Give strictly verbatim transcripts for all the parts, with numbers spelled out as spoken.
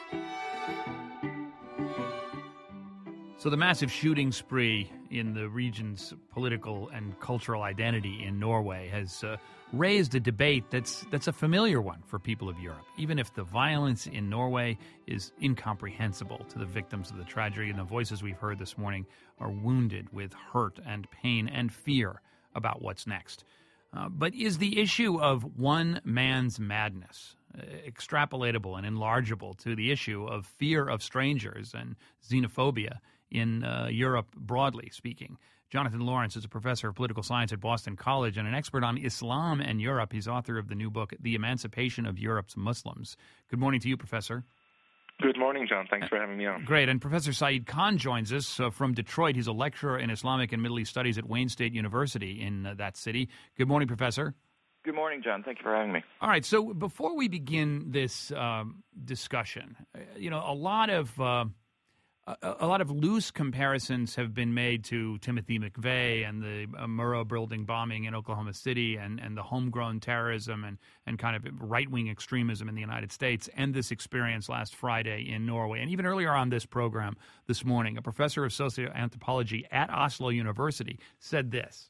So the massive shooting spree in the region's political and cultural identity in Norway has uh, raised a debate that's that's a familiar one for people of Europe, even if the violence in Norway is incomprehensible to the victims of the tragedy, and the voices we've heard this morning are wounded with hurt and pain and fear about what's next. Uh, but is the issue of one man's madness uh, extrapolatable and enlargeable to the issue of fear of strangers and xenophobia in uh, Europe, broadly speaking? Jonathan Lawrence is a professor of political science at Boston College and an expert on Islam and Europe. He's author of the new book, The Emancipation of Europe's Muslims. Good morning to you, Professor. Good morning, John. Thanks for having me on. Great. And Professor Saeed Khan joins us uh, from Detroit. He's a lecturer in Islamic and Middle East Studies at Wayne State University in uh, that city. Good morning, Professor. Good morning, John. Thank you for having me. All right. So before we begin this um, discussion, uh, you know, a lot of... Uh, A, a lot of loose comparisons have been made to Timothy McVeigh and the uh, Murrah building bombing in Oklahoma City and, and the homegrown terrorism and, and kind of right-wing extremism in the United States and this experience last Friday in Norway. And even earlier on this program this morning, a professor of socioanthropology at Oslo University said this.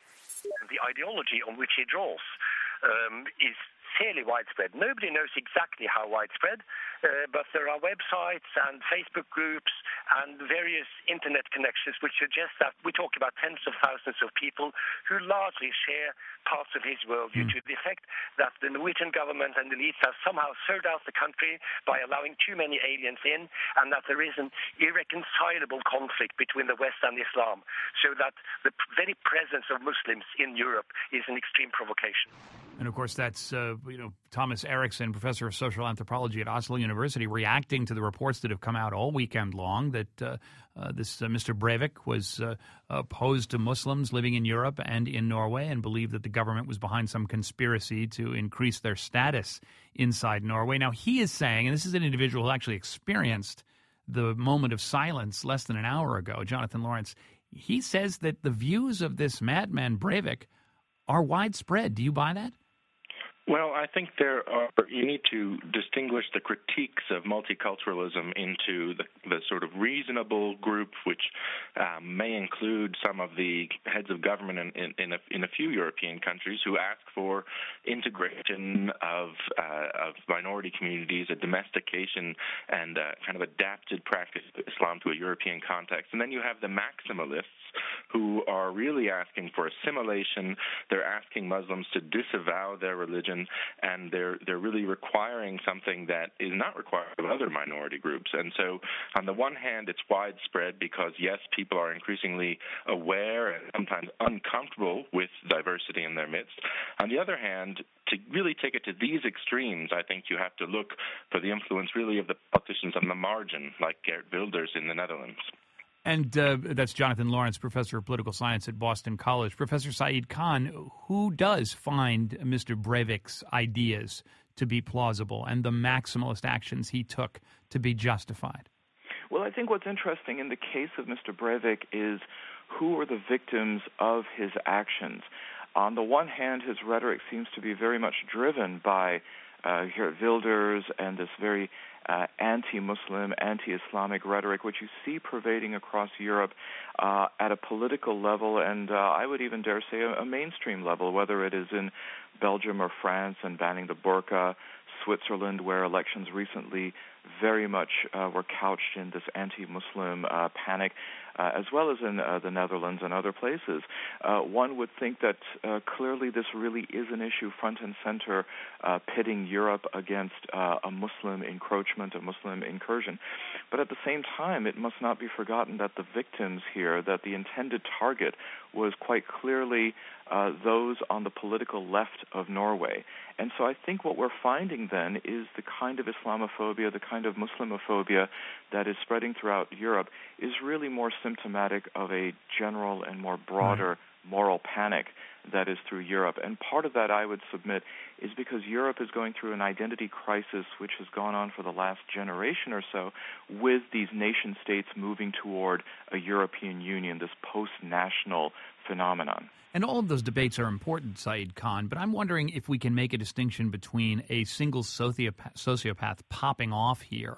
The ideology on which he draws um, is fairly widespread. Nobody knows exactly how widespread, uh, but there are websites and Facebook groups and various internet connections which suggest that we talk about tens of thousands of people who largely share parts of his worldview, mm. to the effect that the Norwegian government and elites have somehow sold out the country by allowing too many aliens in, and that there is an irreconcilable conflict between the West and Islam, so that the very presence of Muslims in Europe is an extreme provocation. And, of course, that's, uh, you know, Thomas Eriksson, professor of social anthropology at Oslo University, reacting to the reports that have come out all weekend long that uh, uh, this uh, Mister Breivik was uh, opposed to Muslims living in Europe and in Norway and believed that the government was behind some conspiracy to increase their status inside Norway. Now, he is saying, and this is an individual who actually experienced the moment of silence less than an hour ago, Jonathan Lawrence, he says that the views of this madman Breivik are widespread. Do you buy that? Well, I think there are, you need to distinguish the critiques of multiculturalism into the, the sort of reasonable group, which um, may include some of the heads of government in, in, in, a, in a few European countries who ask for integration of, uh, of minority communities, a domestication, and uh, kind of adapted practice of Islam to a European context. And then you have the maximalists who are really asking for assimilation. They're asking Muslims to disavow their religion, and they're they're really requiring something that is not required of other minority groups. And so on the one hand, it's widespread because, yes, people are increasingly aware and sometimes uncomfortable with diversity in their midst. On the other hand, to really take it to these extremes, I think you have to look for the influence really of the politicians on the margin, like Geert Wilders in the Netherlands. And uh, that's Jonathan Lawrence, professor of political science at Boston College. Professor Saeed Khan, who does find Mister Breivik's ideas to be plausible and the maximalist actions he took to be justified? Well, I think what's interesting in the case of Mister Breivik is who are the victims of his actions. On the one hand, his rhetoric seems to be very much driven by uh, Geert Wilders and this very Uh, anti-Muslim, anti-Islamic rhetoric, which you see pervading across Europe uh, at a political level, and uh, I would even dare say a, a mainstream level, whether it is in Belgium or France and banning the burqa, Switzerland, where elections recently very much uh, were couched in this anti-Muslim uh, panic, uh, as well as in uh, the Netherlands and other places. Uh, one would think that uh, clearly this really is an issue front and center, uh, pitting Europe against uh, a Muslim encroachment, a Muslim incursion. But at the same time, it must not be forgotten that the victims here, that the intended target was quite clearly uh, those on the political left of Norway. And so I think what we're finding then is the kind of Islamophobia, the kind of Muslimophobia that is spreading throughout Europe is really more symptomatic of a general and more broader right. moral panic that is through Europe. And part of that, I would submit, is because Europe is going through an identity crisis which has gone on for the last generation or so, with these nation states moving toward a European Union, this post-national phenomenon. And all of those debates are important, Saeed Khan, but I'm wondering if we can make a distinction between a single sociopath, sociopath popping off here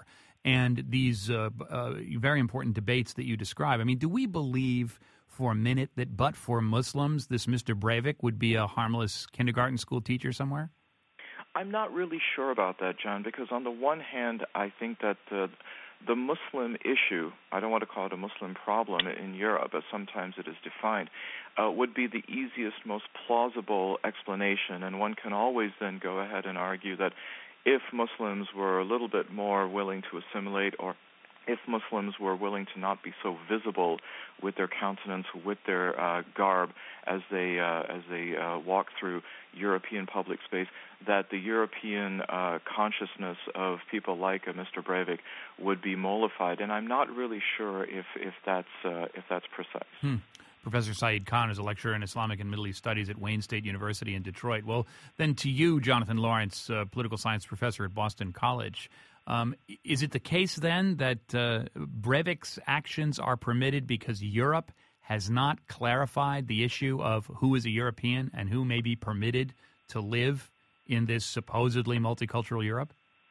and these uh, uh, very important debates that you describe. I mean, do we believe for a minute that but for Muslims, this Mister Breivik would be a harmless kindergarten school teacher somewhere? I'm not really sure about that, John, because on the one hand, I think that uh, the Muslim issue, I don't want to call it a Muslim problem in Europe, as sometimes it is defined, uh, would be the easiest, most plausible explanation, and one can always then go ahead and argue that if Muslims were a little bit more willing to assimilate, or if Muslims were willing to not be so visible with their countenance, with their uh, garb as they uh, as they uh, walk through European public space, that the European uh, consciousness of people like uh, Mister Breivik would be mollified, and I'm not really sure if if that's uh, if that's precise. Hmm. Professor Saeed Khan is a lecturer in Islamic and Middle East Studies at Wayne State University in Detroit. Well, then to you, Jonathan Lawrence, uh, political science professor at Boston College. Um, is it the case then that uh, Breivik's actions are permitted because Europe has not clarified the issue of who is a European and who may be permitted to live in this supposedly multicultural Europe?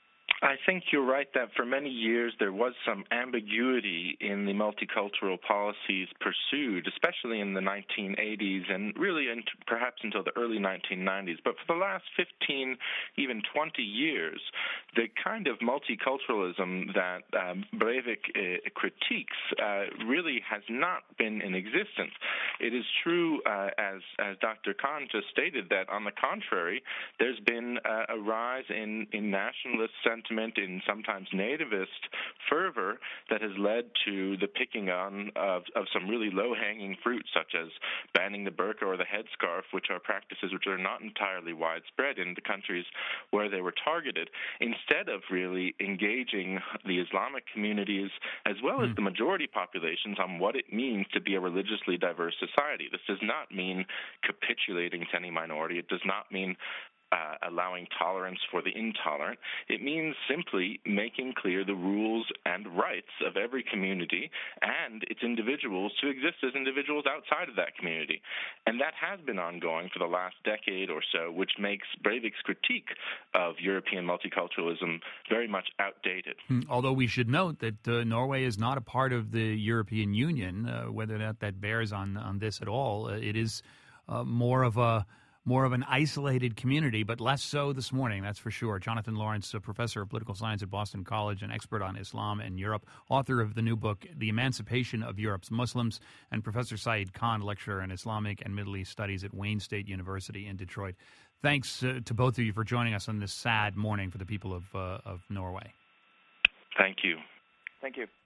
I think you're right that for many years there was some ambiguity in the multicultural policies pursued, especially in the nineteen eighties and really into, perhaps until the early nineteen nineties. But for the last fifteen, even twenty years, the kind of multiculturalism that um, Breivik uh, critiques uh, really has not been in existence. It is true, uh, as, as Doctor Khan just stated, that on the contrary, there's been uh, a rise in, in nationalist sentiment, in sometimes nativist fervor that has led to the picking on of, of some really low-hanging fruit, such as banning the burqa or the headscarf, which are practices which are not entirely widespread in the countries where they were targeted, instead of really engaging the Islamic communities as well as mm. the majority populations on what it means to be a religiously diverse society. This does not mean capitulating to any minority. It does not mean Uh, allowing tolerance for the intolerant. It means simply making clear the rules and rights of every community and its individuals to exist as individuals outside of that community. And that has been ongoing for the last decade or so, which makes Breivik's critique of European multiculturalism very much outdated. Although we should note that uh, Norway is not a part of the European Union, uh, whether or not that bears on, on this at all. Uh, it is uh, more of a More of an isolated community, but less so this morning, that's for sure. Jonathan Lawrence, a professor of political science at Boston College, an expert on Islam and Europe, author of the new book, The Emancipation of Europe's Muslims, and Professor Saeed Khan, lecturer in Islamic and Middle East Studies at Wayne State University in Detroit. Thanks uh, to both of you for joining us on this sad morning for the people of, uh, of Norway. Thank you. Thank you.